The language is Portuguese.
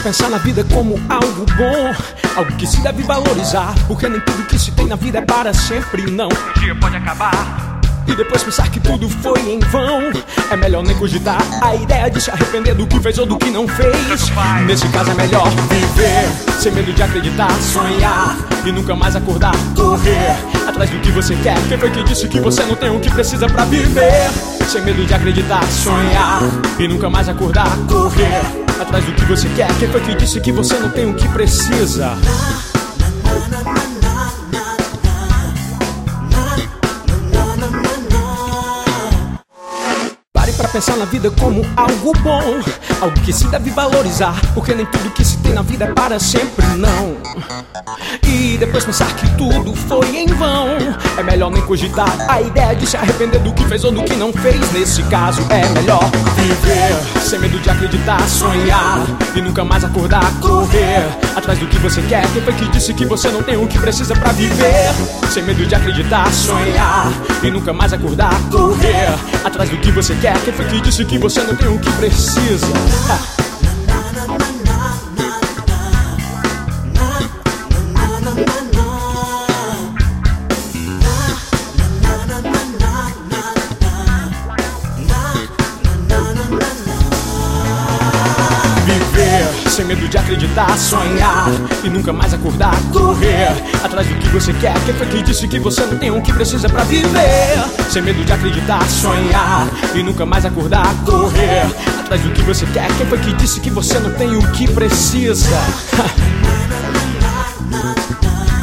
pensar na vida como algo bom, algo que se deve valorizar, porque nem tudo que se tem na vida é para sempre, não. Um dia pode acabar e depois pensar que tudo foi em vão. É melhor nem cogitar a ideia de se arrepender do que fez ou do que não fez. Nesse caso é melhor viver sem medo de acreditar, sonhar e nunca mais acordar, correr atrás do que você quer. Quem foi que disse que você não tem o que precisa pra viver? Sem medo de acreditar, sonhar e nunca mais acordar, correr atrás do que você quer. Quem foi que disse que você não tem o que precisa? Pra pensar na vida como algo bom, algo que se deve valorizar, porque nem tudo que se tem na vida é para sempre, não. E depois pensar que tudo foi em vão, é melhor nem cogitar a ideia de se arrepender do que fez ou do que não fez. Nesse caso é melhor viver sem medo de acreditar, sonhar e nunca mais acordar, correr atrás do que você quer. Quem foi que disse que você não tem o que precisa pra viver? Sem medo de acreditar, sonhar e nunca mais acordar, correr atrás do que você quer. Quem foi que disse que você não tem o que precisa? Sem medo de acreditar, sonhar e nunca mais acordar, correr atrás do que você quer. Quem foi que disse que você não tem o que precisa pra viver? Sem medo de acreditar, sonhar e nunca mais acordar, correr atrás do que você quer. Quem foi que disse que você não tem o que precisa?